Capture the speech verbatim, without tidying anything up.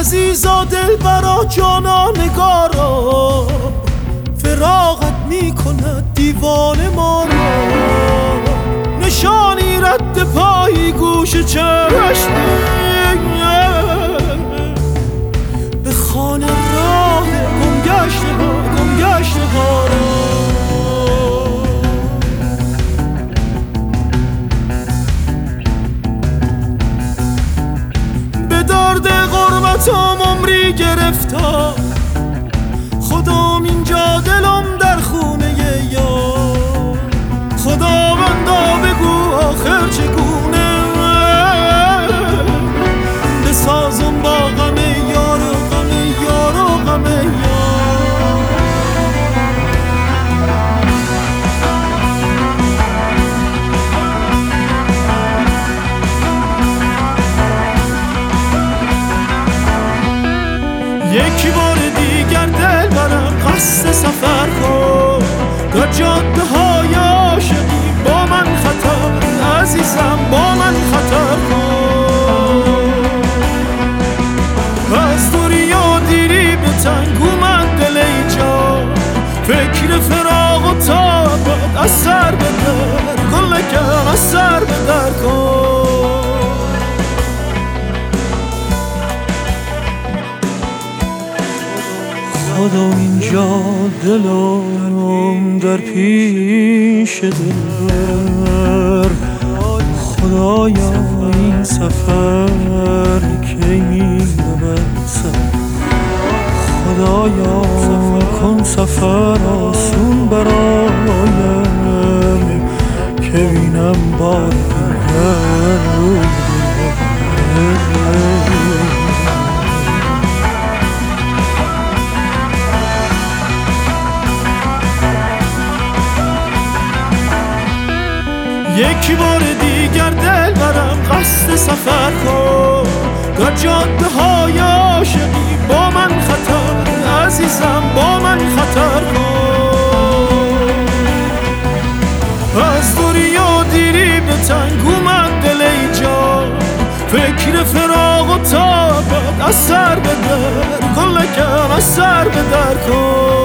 عزیزا دلبرا جانا نگارا، فراقت میکند دیوان ما را. نشانی رد پایی گوش چشمی به خانه راه گمگشته ها گمگشته ها را. به درد غربتم عمری گرفتم، خدام اینجا دلم در خونه یار. خدا بندا بگو آخر چگونه بسازم با غم یار و غم یار و غم یار. یکی بار دیگر دل برم قصد سفر کن، در جاده های عاشقی با من خطر، عزیزم با من خطر کن. از دوری و دیری به تنگ اومد دل اینجا، فکر فراق و تابت از سر بدر، گل نکن از سر بدر کن. خدا اینجا دلم در پیش دل، خدایا این سفر کی می‌رود سر، خدایا کن سفر آسون برایم که بینم بار دیگر. یکی بار دیگر دل برم قصد سفر کن، در جاده های عاشقی با من خطر، عزیزم با من خطر کن. از دوری و دیری به تنگ اومد دل اینجا، فکر فراق و تابت از سر بدر، گل نکن از سر بدر کن.